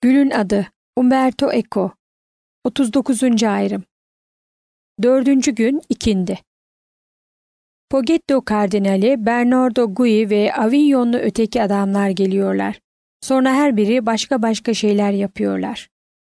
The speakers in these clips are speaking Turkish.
Gül'ün adı Umberto Eco. 39. ayrım. 4. gün ikindi. Poggetto Kardinali, Bernardo Gui ve Avignonlu öteki adamlar geliyorlar. Sonra her biri başka şeyler yapıyorlar.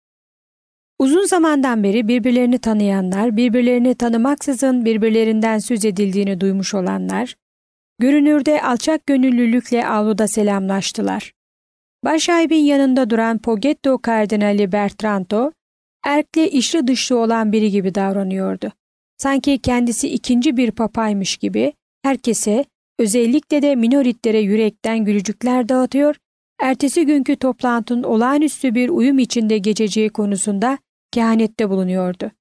Uzun zamandan beri birbirlerini tanıyanlar, birbirlerini tanımaksızın birbirlerinden söz edildiğini duymuş olanlar, görünürde alçak gönüllülükle avluda selamlaştılar. Başsahibin yanında duran Poggetto Kardinali Bertrando, erkle içli dışlı olan biri gibi davranıyordu. Sanki kendisi ikinci bir papaymış gibi herkese, özellikle de minoritlere yürekten gülücükler dağıtıyor, ertesi günkü toplantının olağanüstü bir uyum içinde geçeceği konusunda kehanette bulunuyordu.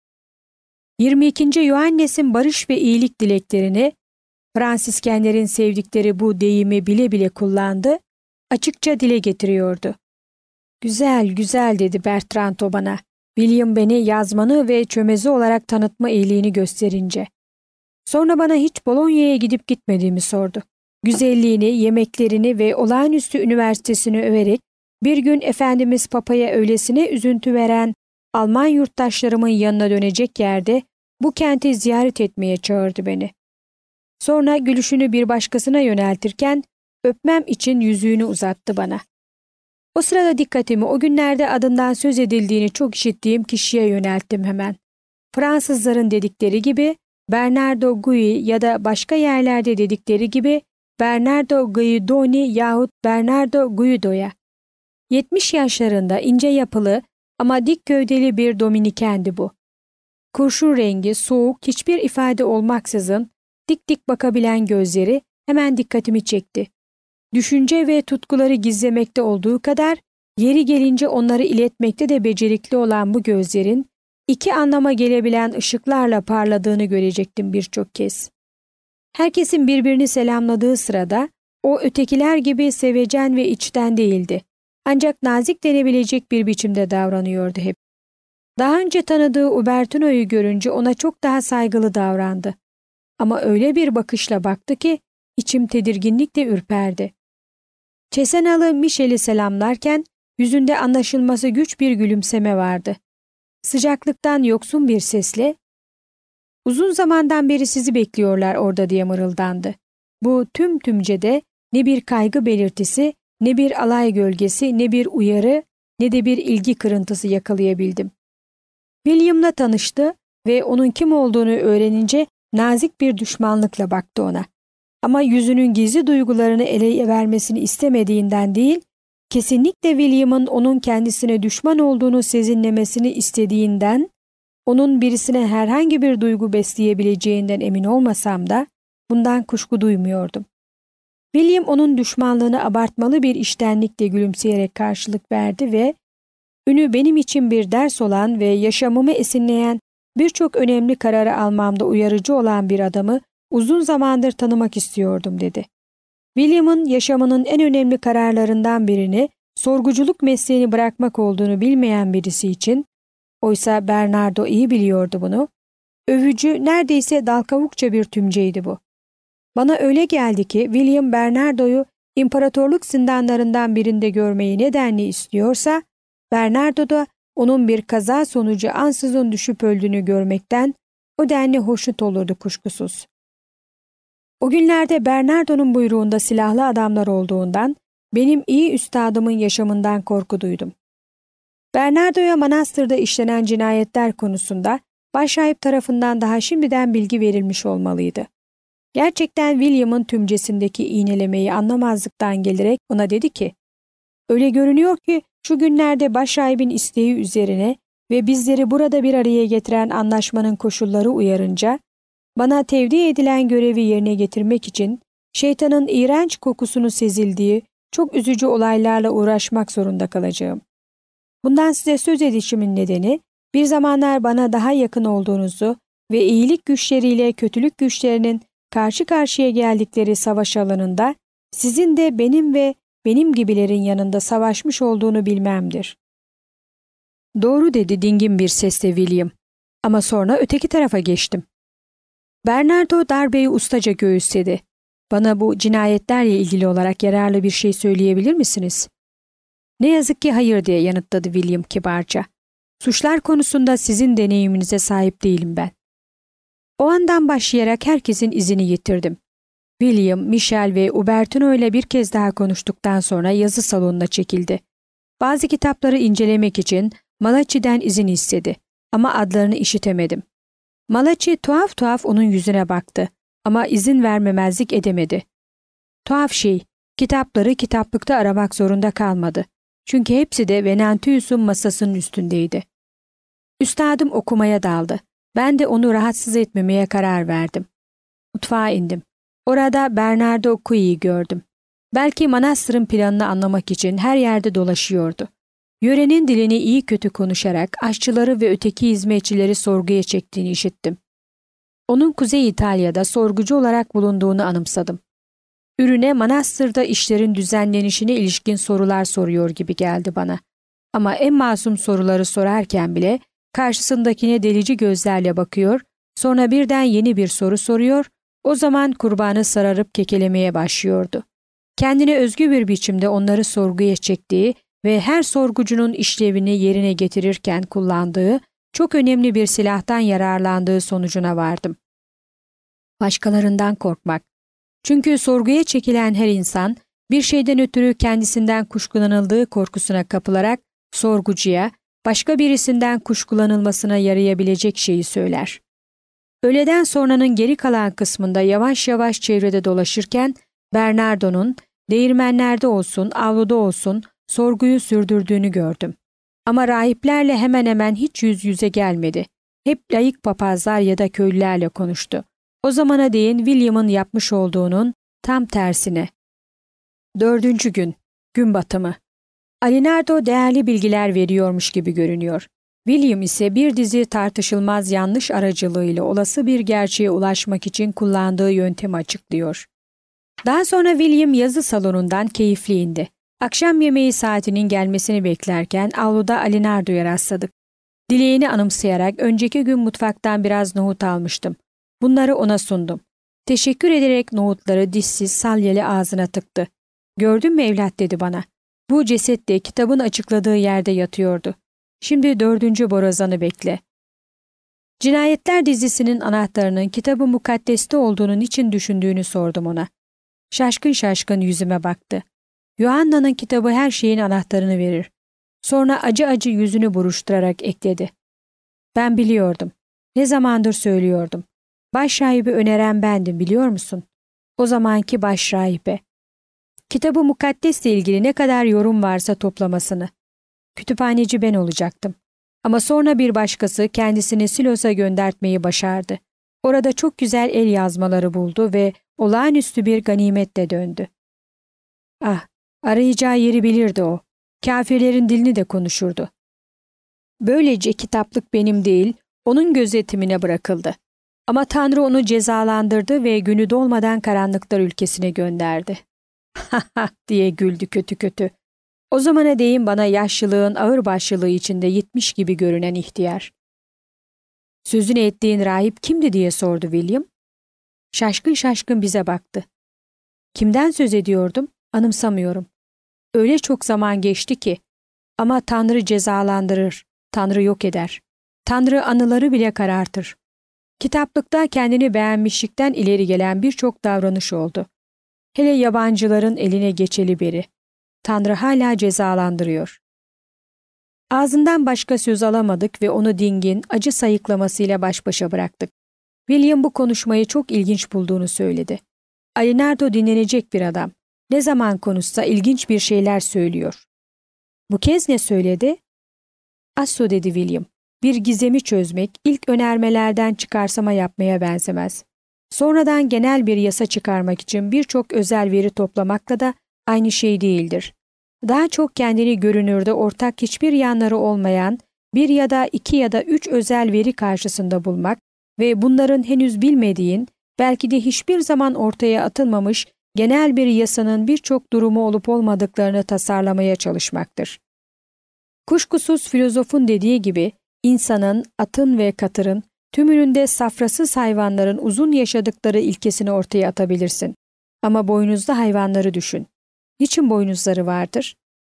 22. Yohannes'in barış ve iyilik dileklerini, Fransiskenlerin sevdikleri bu deyimi bile bile kullandı, açıkça dile getiriyordu. Güzel dedi Bertrando bana. William beni yazmanı ve çömezi olarak tanıtma iyiliğini gösterince. Sonra bana hiç Bolonya'ya gidip gitmediğimi sordu. Güzelliğini, yemeklerini ve olağanüstü üniversitesini överek bir gün Efendimiz Papa'ya öylesine üzüntü veren Alman yurttaşlarımın yanına dönecek yerde bu kenti ziyaret etmeye çağırdı beni. Sonra gülüşünü bir başkasına yöneltirken öpmem için yüzüğünü uzattı bana. O sırada dikkatimi o günlerde adından söz edildiğini çok işittiğim kişiye yönelttim hemen. Fransızların dedikleri gibi Bernardo Gui ya da başka yerlerde dedikleri gibi Bernardo Guidoni yahut Bernardo Guido'ya. 70 yaşlarında ince yapılı ama dik gövdeli bir Dominikendi bu. Kurşun rengi, soğuk, hiçbir ifade olmaksızın dik dik bakabilen gözleri hemen dikkatimi çekti. Düşünce ve tutkuları gizlemekte olduğu kadar yeri gelince onları iletmekte de becerikli olan bu gözlerin iki anlama gelebilen ışıklarla parladığını görecektim birçok kez. Herkesin birbirini selamladığı sırada o ötekiler gibi sevecen ve içten değildi. Ancak nazik denebilecek bir biçimde davranıyordu hep. Daha önce tanıdığı Ubertino'yu görünce ona çok daha saygılı davrandı. Ama öyle bir bakışla baktı ki içim tedirginlikle ürperdi. Cesenalı Michel'i selamlarken yüzünde anlaşılması güç bir gülümseme vardı. Sıcaklıktan yoksun bir sesle "Uzun zamandan beri sizi bekliyorlar orada" diye mırıldandı. Bu tümcede ne bir kaygı belirtisi, ne bir alay gölgesi, ne bir uyarı, ne de bir ilgi kırıntısı yakalayabildim. William'la tanıştı ve onun kim olduğunu öğrenince nazik bir düşmanlıkla baktı ona. Ama yüzünün gizli duygularını ele vermesini istemediğinden değil, kesinlikle William'ın onun kendisine düşman olduğunu sezinlemesini istediğinden, onun birisine herhangi bir duygu besleyebileceğinden emin olmasam da bundan kuşku duymuyordum. William onun düşmanlığını abartmalı bir içtenlikle gülümseyerek karşılık verdi ve "Ünü benim için bir ders olan ve yaşamımı esinleyen birçok önemli kararı almamda uyarıcı olan bir adamı uzun zamandır tanımak istiyordum" dedi. William'ın yaşamının en önemli kararlarından birini sorguculuk mesleğini bırakmak olduğunu bilmeyen birisi için, oysa Bernardo iyi biliyordu bunu, övücü, neredeyse dal kavukça bir tümceydi bu. Bana öyle geldi ki William Bernardo'yu imparatorluk zindanlarından birinde görmeyi nedenli istiyorsa, Bernardo da onun bir kaza sonucu ansızın düşüp öldüğünü görmekten o denli hoşnut olurdu kuşkusuz. O günlerde Bernardo'nun buyruğunda silahlı adamlar olduğundan benim iyi üstadımın yaşamından korku duydum. Bernardo'ya manastırda işlenen cinayetler konusunda başsahip tarafından daha şimdiden bilgi verilmiş olmalıydı. Gerçekten William'ın tümcesindeki iğnelemeyi anlamazlıktan gelerek ona dedi ki, "Öyle görünüyor ki şu günlerde başsahibin isteği üzerine ve bizleri burada bir araya getiren anlaşmanın koşulları uyarınca, bana tevdi edilen görevi yerine getirmek için şeytanın iğrenç kokusunu sezildiği çok üzücü olaylarla uğraşmak zorunda kalacağım. Bundan size söz edişimin nedeni, bir zamanlar bana daha yakın olduğunuzu ve iyilik güçleriyle kötülük güçlerinin karşı karşıya geldikleri savaş alanında sizin de benim ve benim gibilerin yanında savaşmış olduğunu bilmemdir." "Doğru" dedi dingin bir sesle William. Ama sonra öteki tarafa geçtim. Bernardo darbeyi ustaca göğüsledi. "Bana bu cinayetlerle ilgili olarak yararlı bir şey söyleyebilir misiniz?" Ne yazık ki hayır diye yanıtladı William kibarca. Suçlar konusunda sizin deneyiminize sahip değilim ben. O andan başlayarak herkesin izini yitirdim. William, Michel ve Ubertino ile bir kez daha konuştuktan sonra yazı salonuna çekildi. Bazı kitapları incelemek için Malachi'den izin istedi ama adlarını işitemedim. Malachi tuhaf tuhaf onun yüzüne baktı ama izin vermemezlik edemedi. Tuhaf şey, kitapları kitaplıkta aramak zorunda kalmadı. Çünkü hepsi de Venantius'un masasının üstündeydi. Üstadım okumaya daldı. Ben de onu rahatsız etmemeye karar verdim. Mutfağa indim. Orada Bernardo Cui'yi gördüm. Belki manastırın planını anlamak için her yerde dolaşıyordu. Yörenin dilini iyi kötü konuşarak aşçıları ve öteki hizmetçileri sorguya çektiğini işittim. Onun Kuzey İtalya'da sorgucu olarak bulunduğunu anımsadım. Ürüne manastırda işlerin düzenlenişine ilişkin sorular soruyor gibi geldi bana. Ama en masum soruları sorarken bile karşısındakine delici gözlerle bakıyor, sonra birden yeni bir soru soruyor, o zaman kurbanı sararıp kekelemeye başlıyordu. Kendine özgü bir biçimde onları sorguya çektiği ve her sorgucunun işlevini yerine getirirken kullandığı çok önemli bir silahtan yararlandığı sonucuna vardım. Başkalarından korkmak. Çünkü sorguya çekilen her insan bir şeyden ötürü kendisinden kuşkulanıldığı korkusuna kapılarak sorgucuya başka birisinden kuşkulanılmasına yarayabilecek şeyi söyler. Öğleden sonranın geri kalan kısmında yavaş yavaş çevrede dolaşırken Bernardo'nun değirmenlerde olsun, avluda olsun sorguyu sürdürdüğünü gördüm. Ama rahiplerle hemen hemen hiç yüz yüze gelmedi. Hep layık papazlar ya da köylülerle konuştu. O zamana değin William'ın yapmış olduğunun tam tersine. 4. gün, gün batımı. Alinardo değerli bilgiler veriyormuş gibi görünüyor. William ise bir dizi tartışılmaz yanlış aracılığıyla olası bir gerçeğe ulaşmak için kullandığı yöntemi açıklıyor. Daha sonra William yazı salonundan keyifli indi. Akşam yemeği saatinin gelmesini beklerken avluda Alinardo'ya rastladık. Dileğini anımsayarak önceki gün mutfaktan biraz nohut almıştım. Bunları ona sundum. Teşekkür ederek nohutları dişsiz salyeli ağzına tıktı. "Gördün mü evlat?" dedi bana. "Bu ceset de kitabın açıkladığı yerde yatıyordu. Şimdi 4. borazanı bekle." Cinayetler dizisinin anahtarının Kitab-ı Mukaddes'te olduğunu niçin düşündüğünü sordum ona. Şaşkın şaşkın yüzüme baktı. "Yuhanna'nın kitabı her şeyin anahtarını verir." Sonra acı acı yüzünü buruşturarak ekledi. "Ben biliyordum. Ne zamandır söylüyordum. Başrahibi öneren bendim, biliyor musun? O zamanki başrahibe. Kitab-ı Mukaddes'le ilgili ne kadar yorum varsa toplamasını. Kütüphaneci ben olacaktım. Ama sonra bir başkası kendisini Silos'a göndertmeyi başardı. Orada çok güzel el yazmaları buldu ve olağanüstü bir ganimetle döndü. Ah, arayacağı yeri bilirdi o. Kâfirlerin dilini de konuşurdu. Böylece kitaplık benim değil, onun gözetimine bırakıldı. Ama Tanrı onu cezalandırdı ve günü dolmadan karanlıklar ülkesine gönderdi. "Ha ha" diye güldü kötü kötü. O zamana değin bana yaşlılığın ağırbaşlılığı içinde yitmiş gibi görünen ihtiyar. "Sözünü ettiğin rahip kimdi?" diye sordu William. Şaşkın şaşkın bize baktı. "Kimden söz ediyordum? Anımsamıyorum. Öyle çok zaman geçti ki. Ama Tanrı cezalandırır, Tanrı yok eder. Tanrı anıları bile karartır." Kitaplıkta kendini beğenmişlikten ileri gelen birçok davranış oldu. Hele yabancıların eline geçeli beri. Tanrı hala cezalandırıyor. Ağzından başka söz alamadık ve onu dingin, acı sayıklamasıyla baş başa bıraktık. William bu konuşmayı çok ilginç bulduğunu söyledi. Alinardo dinlenecek bir adam. Ne zaman konuşsa ilginç bir şeyler söylüyor. "Bu kez ne söyledi?" "Asso" dedi William. "Bir gizemi çözmek ilk önermelerden çıkarsama yapmaya benzemez. Sonradan genel bir yasa çıkarmak için birçok özel veri toplamakla da aynı şey değildir. Daha çok kendini görünürde ortak hiçbir yanları olmayan bir ya da 2 ya da 3 özel veri karşısında bulmak ve bunların henüz bilmediğin, belki de hiçbir zaman ortaya atılmamış genel bir yasanın birçok durumu olup olmadıklarını tasarlamaya çalışmaktır. Kuşkusuz filozofun dediği gibi insanın, atın ve katırın, tümünün de safrasız hayvanların uzun yaşadıkları ilkesini ortaya atabilirsin. Ama boynuzlu hayvanları düşün. Niçin boynuzları vardır?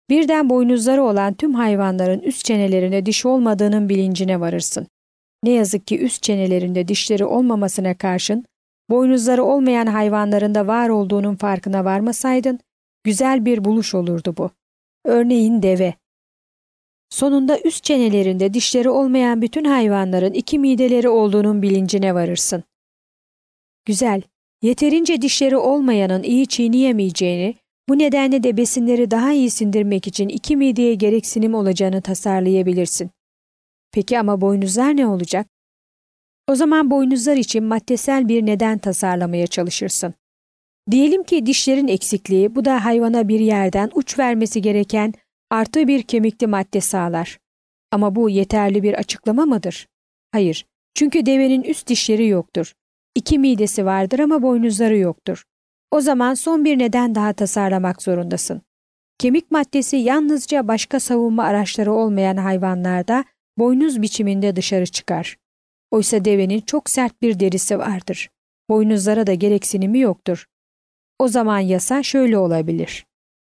Birden boynuzları olan tüm hayvanların üst çenelerinde diş olmadığının bilincine varırsın. Ne yazık ki üst çenelerinde dişleri olmamasına karşın, boynuzları olmayan hayvanların da var olduğunun farkına varmasaydın, güzel bir buluş olurdu bu. Örneğin deve. Sonunda üst çenelerinde dişleri olmayan bütün hayvanların 2 mideleri olduğunun bilincine varırsın. Güzel, yeterince dişleri olmayanın iyi çiğneyemeyeceğini, bu nedenle de besinleri daha iyi sindirmek için 2 mideye gereksinim olacağını tasarlayabilirsin. Peki ama boynuzlar ne olacak? O zaman boynuzlar için maddesel bir neden tasarlamaya çalışırsın. Diyelim ki dişlerin eksikliği, bu da hayvana bir yerden uç vermesi gereken artı bir kemikli madde sağlar. Ama bu yeterli bir açıklama mıdır? Hayır, çünkü devenin üst dişleri yoktur. 2 midesi vardır ama boynuzları yoktur. O zaman son bir neden daha tasarlamak zorundasın. Kemik maddesi yalnızca başka savunma araçları olmayan hayvanlarda boynuz biçiminde dışarı çıkar. Oysa devenin çok sert bir derisi vardır. Boynuzlara da gereksinimi yoktur. O zaman yasa şöyle olabilir.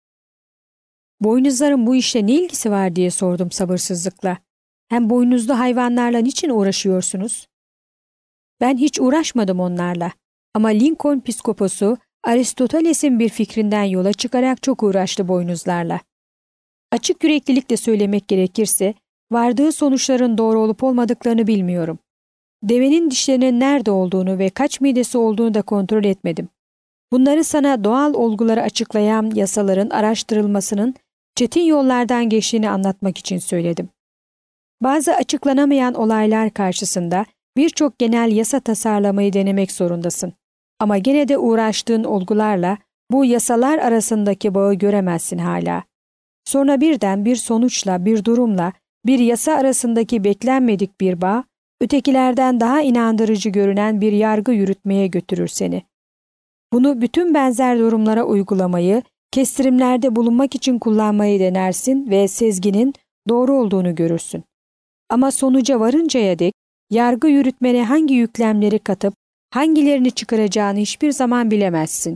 Boynuzların bu işle ne ilgisi var diye sordum sabırsızlıkla. Hem boynuzlu hayvanlarla niçin uğraşıyorsunuz? Ben hiç uğraşmadım onlarla. Ama Lincoln Piskoposu Aristoteles'in bir fikrinden yola çıkarak çok uğraştı boynuzlarla. Açık yüreklilikle söylemek gerekirse, vardığı sonuçların doğru olup olmadıklarını bilmiyorum. Devenin dişlerinin nerede olduğunu ve kaç midesi olduğunu da kontrol etmedim. Bunları sana doğal olguları açıklayan yasaların araştırılmasının çetin yollardan geçtiğini anlatmak için söyledim. Bazı açıklanamayan olaylar karşısında birçok genel yasa tasarlamayı denemek zorundasın. Ama gene de uğraştığın olgularla bu yasalar arasındaki bağı göremezsin hala. Sonra birden bir sonuçla, bir durumla, bir yasa arasındaki beklenmedik bir bağ, ötekilerden daha inandırıcı görünen bir yargı yürütmeye götürür seni. Bunu bütün benzer durumlara uygulamayı, kestirimlerde bulunmak için kullanmayı denersin ve sezginin doğru olduğunu görürsün. Ama sonuca varıncaya dek yargı yürütmene hangi yüklemleri katıp hangilerini çıkaracağını hiçbir zaman bilemezsin.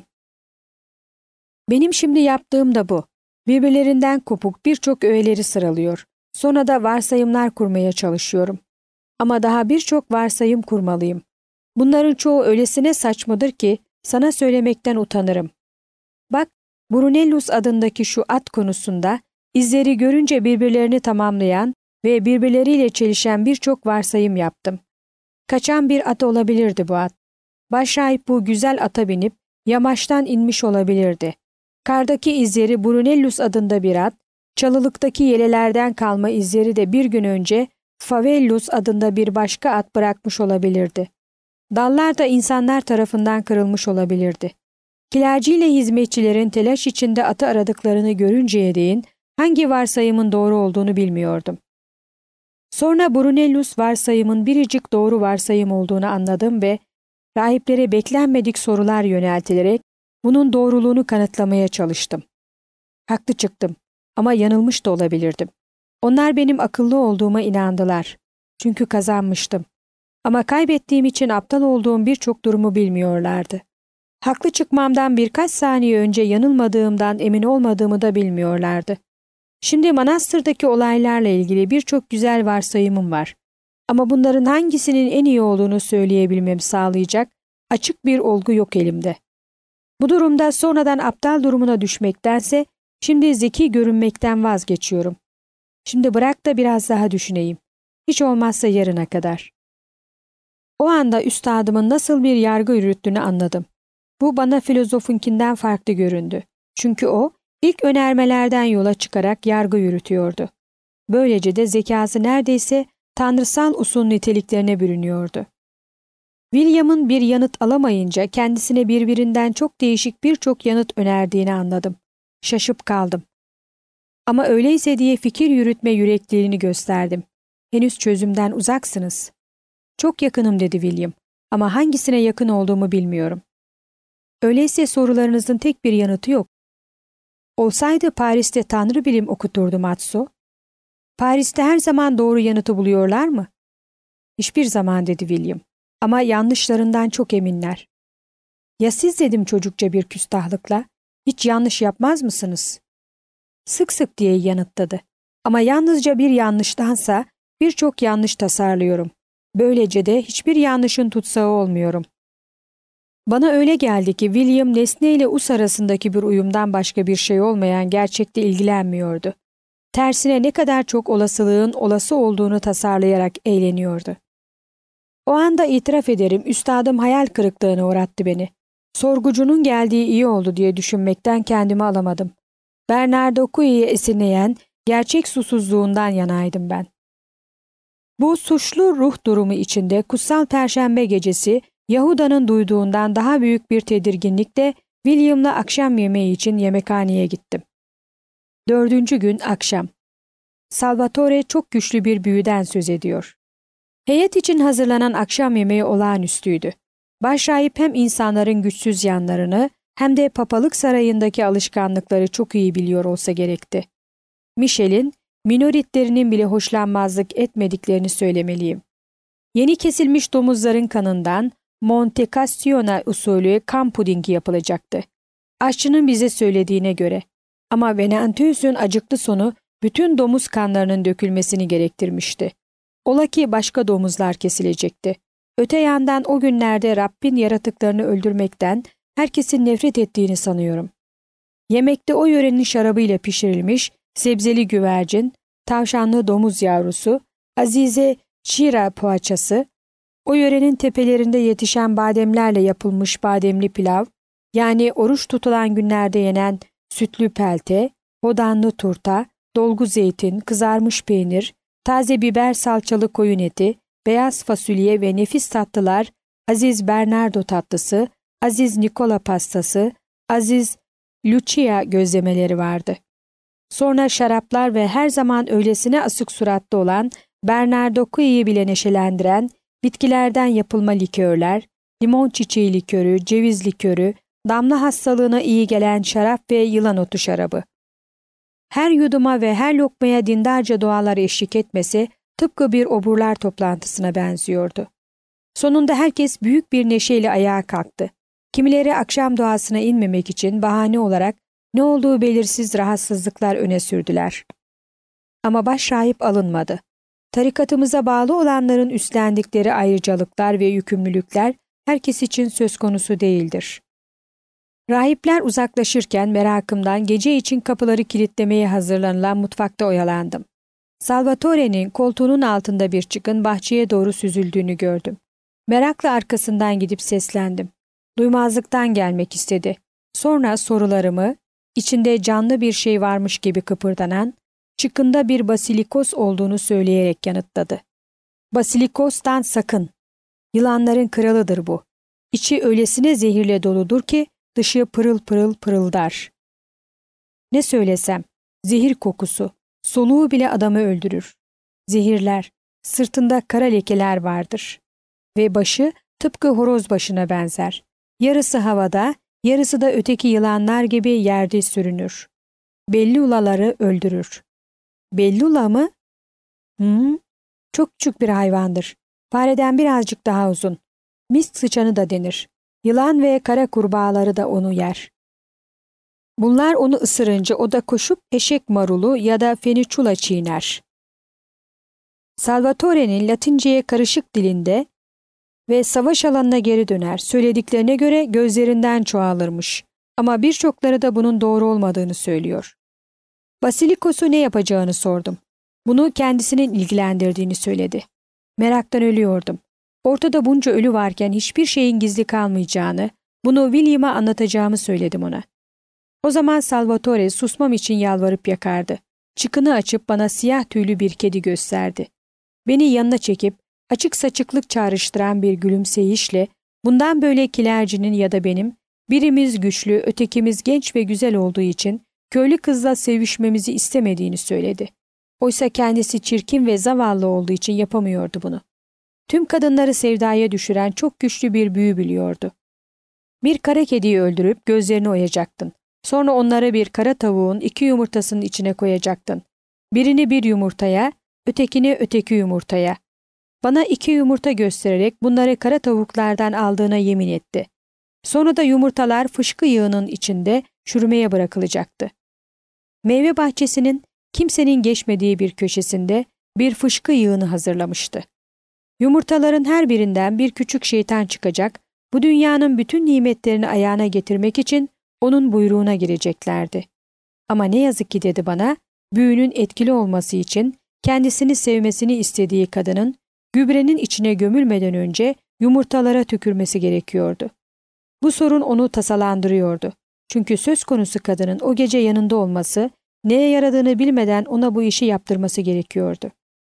Benim şimdi yaptığım da bu. Birbirlerinden kopuk birçok öğeleri sıralıyor. Sonra da varsayımlar kurmaya çalışıyorum. Ama daha birçok varsayım kurmalıyım. Bunların çoğu öylesine saçmadır ki sana söylemekten utanırım. Bak, Brunellus adındaki şu at konusunda izleri görünce birbirlerini tamamlayan ve birbirleriyle çelişen birçok varsayım yaptım. Kaçan bir at olabilirdi bu at. Başrahip bu güzel ata binip yamaçtan inmiş olabilirdi. Kardaki izleri Brunellus adında bir at, çalılıktaki yelelerden kalma izleri de bir gün önce Favellus adında bir başka at bırakmış olabilirdi. Dallar da insanlar tarafından kırılmış olabilirdi. Kilerci ile hizmetçilerin telaş içinde atı aradıklarını görünceye değin hangi varsayımın doğru olduğunu bilmiyordum. Sonra Brunellus varsayımın biricik doğru varsayım olduğunu anladım ve rahiplere beklenmedik sorular yöneltilerek bunun doğruluğunu kanıtlamaya çalıştım. Haklı çıktım ama yanılmış da olabilirdim. Onlar benim akıllı olduğuma inandılar. Çünkü kazanmıştım. Ama kaybettiğim için aptal olduğum birçok durumu bilmiyorlardı. Haklı çıkmamdan birkaç saniye önce yanılmadığımdan emin olmadığımı da bilmiyorlardı. Şimdi manastırdaki olaylarla ilgili birçok güzel varsayımım var. Ama bunların hangisinin en iyi olduğunu söyleyebilmemi sağlayacak açık bir olgu yok elimde. Bu durumda sonradan aptal durumuna düşmektense şimdi zeki görünmekten vazgeçiyorum. Şimdi bırak da biraz daha düşüneyim. Hiç olmazsa yarına kadar. O anda üstadımın nasıl bir yargı yürüttüğünü anladım. Bu bana filozofunkinden farklı göründü. Çünkü o ilk önermelerden yola çıkarak yargı yürütüyordu. Böylece de zekası neredeyse tanrısal usul niteliklerine bürünüyordu. William'ın bir yanıt alamayınca kendisine birbirinden çok değişik birçok yanıt önerdiğini anladım. Şaşıp kaldım. Ama öyleyse diye fikir yürütme yürekliliğini gösterdim. Henüz çözümden uzaksınız. Çok yakınım dedi William. Ama hangisine yakın olduğumu bilmiyorum. Öyleyse sorularınızın tek bir yanıtı yok. Olsaydı Paris'te tanrı bilim okuturdu Matsu. Paris'te her zaman doğru yanıtı buluyorlar mı? Hiçbir zaman dedi William. Ama yanlışlarından çok eminler. Ya siz dedim çocukça bir küstahlıkla. Hiç yanlış yapmaz mısınız? Sık sık diye yanıtladı. Ama yalnızca bir yanlıştansa birçok yanlış tasarlıyorum. Böylece de hiçbir yanlışın tutsağı olmuyorum. Bana öyle geldi ki William nesne ile us arasındaki bir uyumdan başka bir şey olmayan gerçekle ilgilenmiyordu. Tersine ne kadar çok olasılığın olası olduğunu tasarlayarak eğleniyordu. O anda itiraf ederim, üstadım hayal kırıklığına uğrattı beni. Sorgucunun geldiği iyi oldu diye düşünmekten kendimi alamadım. Bernardo Cui'yi esinleyen gerçek susuzluğundan yanaydım ben. Bu suçlu ruh durumu içinde Kutsal Perşembe gecesi Yahuda'nın duyduğundan daha büyük bir tedirginlikle William'la akşam yemeği için yemekhaneye gittim. 4. gün akşam. Salvatore çok güçlü bir büyüden söz ediyor. Heyet için hazırlanan akşam yemeği olağanüstüydü. Başrahip hem insanların güçsüz yanlarını hem de papalık sarayındaki alışkanlıkları çok iyi biliyor olsa gerekti. Michel'in minoritlerinin bile hoşlanmazlık etmediklerini söylemeliyim. Yeni kesilmiş domuzların kanından Monte Castiona usulü kan pudingi yapılacaktı. Aşçının bize söylediğine göre. Ama Venantius'un acıklı sonu bütün domuz kanlarının dökülmesini gerektirmişti. Ola ki başka domuzlar kesilecekti. Öte yandan o günlerde Rabbin yaratıklarını öldürmekten herkesin nefret ettiğini sanıyorum. Yemekte o yörenin şarabıyla pişirilmiş sebzeli güvercin, tavşanlı domuz yavrusu, azize şira poğaçası, o yörenin tepelerinde yetişen bademlerle yapılmış bademli pilav, yani oruç tutulan günlerde yenen sütlü pelte, hodanlı turta, dolgu zeytin, kızarmış peynir, taze biber salçalı koyun eti, beyaz fasulye ve nefis tatlılar, aziz Bernardo tatlısı, aziz Nikola pastası, aziz Lucia gözlemeleri vardı. Sonra şaraplar ve her zaman öylesine asık suratlı olan Bernardo Cui'yi bile neşelendiren bitkilerden yapılma likörler, limon çiçeği likörü, ceviz likörü, damla hastalığına iyi gelen şarap ve yılan otu şarabı. Her yuduma ve her lokmaya dindarca dualar eşlik etmesi tıpkı bir oburlar toplantısına benziyordu. Sonunda herkes büyük bir neşeyle ayağa kalktı. Kimileri akşam duasına inmemek için bahane olarak ne olduğu belirsiz rahatsızlıklar öne sürdüler. Ama başrahip alınmadı. Tarikatımıza bağlı olanların üstlendikleri ayrıcalıklar ve yükümlülükler herkes için söz konusu değildir. Rahipler uzaklaşırken merakımdan gece için kapıları kilitlemeye hazırlanılan mutfakta oyalandım. Salvatore'nin koltuğunun altında bir çıkın bahçeye doğru süzüldüğünü gördüm. Merakla arkasından gidip seslendim. Duymazlıktan gelmek istedi. Sonra sorularımı, içinde canlı bir şey varmış gibi kıpırdanan, çıkında bir basilikos olduğunu söyleyerek yanıtladı. Basilikos'tan sakın. Yılanların kralıdır bu. İçi öylesine zehirle doludur ki dışı pırıl pırıl pırıldar. Ne söylesem, zehir kokusu, soluğu bile adamı öldürür. Zehirler, sırtında kara lekeler vardır. Ve başı tıpkı horoz başına benzer. Yarısı havada, yarısı da öteki yılanlar gibi yerde sürünür. Bellulaları öldürür. Bellula mı? Çok küçük bir hayvandır. Fareden birazcık daha uzun. Mist sıçanı da denir. Yılan ve kara kurbağaları da onu yer. Bunlar onu ısırınca o da koşup eşek marulu ya da feniçula çiğner. Salvatore'nin Latinceye karışık dilinde ve savaş alanına geri döner. Söylediklerine göre gözlerinden çoğalırmış. Ama birçokları da bunun doğru olmadığını söylüyor. Basilikos'u ne yapacağını sordum. Bunu kendisinin ilgilendirdiğini söyledi. Meraktan ölüyordum. Ortada bunca ölü varken hiçbir şeyin gizli kalmayacağını, bunu William'a anlatacağımı söyledim ona. O zaman Salvatore susmam için yalvarıp yakardı. Çıkını açıp bana siyah tüylü bir kedi gösterdi. Beni yanına çekip açık saçıklık çağrıştıran bir gülümseyişle bundan böyle kilercinin ya da benim, birimiz güçlü, ötekimiz genç ve güzel olduğu için köylü kızla sevişmemizi istemediğini söyledi. Oysa kendisi çirkin ve zavallı olduğu için yapamıyordu bunu. Tüm kadınları sevdaya düşüren çok güçlü bir büyü biliyordu. Bir kara kediyi öldürüp gözlerini oyacaktın. Sonra onları bir kara tavuğun 2 yumurtasının içine koyacaktın. Birini bir yumurtaya, ötekini öteki yumurtaya. Bana 2 yumurta göstererek bunları kara tavuklardan aldığına yemin etti. Sonra da yumurtalar fışkı yağının içinde çürümeye bırakılacaktı. Meyve bahçesinin kimsenin geçmediği bir köşesinde bir fışkı yığını hazırlamıştı. Yumurtaların her birinden bir küçük şeytan çıkacak, bu dünyanın bütün nimetlerini ayağına getirmek için onun buyruğuna gireceklerdi. Ama ne yazık ki dedi bana, büyünün etkili olması için kendisini sevmesini istediği kadının gübrenin içine gömülmeden önce yumurtalara tükürmesi gerekiyordu. Bu sorun onu tasalandırıyordu. Çünkü söz konusu kadının o gece yanında olması, neye yaradığını bilmeden ona bu işi yaptırması gerekiyordu.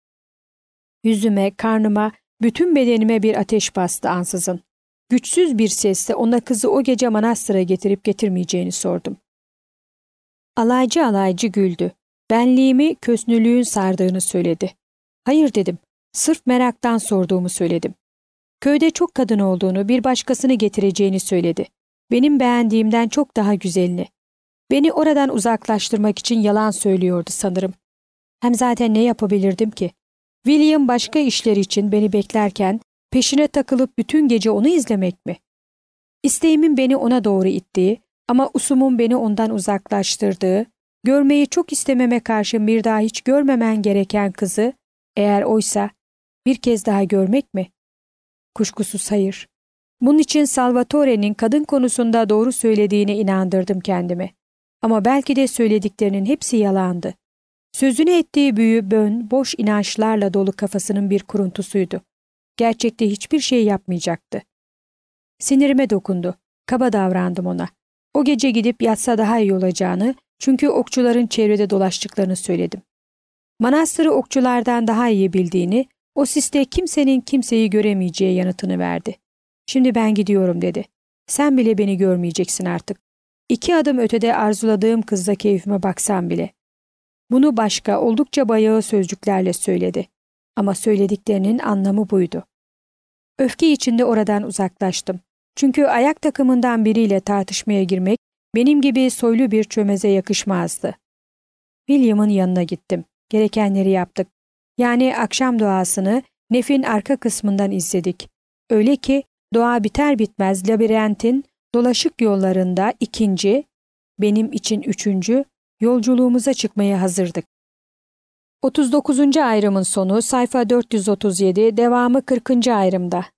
Yüzüme, karnıma, bütün bedenime bir ateş bastı ansızın. Güçsüz bir sesle ona kızı o gece manastıra getirip getirmeyeceğini sordum. Alaycı alaycı güldü. Benliğimi kösnülüğün sardığını söyledi. Hayır dedim. Sırf meraktan sorduğumu söyledim. Köyde çok kadın olduğunu, bir başkasını getireceğini söyledi. Benim beğendiğimden çok daha güzelini. Beni oradan uzaklaştırmak için yalan söylüyordu sanırım. Hem zaten ne yapabilirdim ki? William başka işler için beni beklerken peşine takılıp bütün gece onu izlemek mi? İsteğimin beni ona doğru ittiği ama usumun beni ondan uzaklaştırdığı, görmeyi çok istememe karşın bir daha hiç görmemen gereken kızı, eğer oysa bir kez daha görmek mi? Kuşkusuz hayır. Bunun için Salvatore'nin kadın konusunda doğru söylediğine inandırdım kendimi. Ama belki de söylediklerinin hepsi yalandı. Sözünü ettiği büyü boş inançlarla dolu kafasının bir kuruntusuydu. Gerçekte hiçbir şey yapmayacaktı. Sinirime dokundu. Kaba davrandım ona. O gece gidip yatsa daha iyi olacağını, çünkü okçuların çevrede dolaştıklarını söyledim. Manastırı okçulardan daha iyi bildiğini, o siste kimsenin kimseyi göremeyeceği yanıtını verdi. Şimdi ben gidiyorum dedi. Sen bile beni görmeyeceksin artık. 2 adım ötede arzuladığım kızla keyfime baksam bile. Bunu başka, oldukça bayağı sözcüklerle söyledi. Ama söylediklerinin anlamı buydu. Öfke içinde oradan uzaklaştım. Çünkü ayak takımından biriyle tartışmaya girmek benim gibi soylu bir çömeze yakışmazdı. William'ın yanına gittim. Gerekenleri yaptık. Yani akşam duasını nefin arka kısmından izledik. Öyle ki dua biter bitmez labirentin dolaşık yollarında 2, benim için 3. yolculuğumuza çıkmaya hazırdık. 39. ayrımın sonu sayfa 437, devamı 40. ayrımda.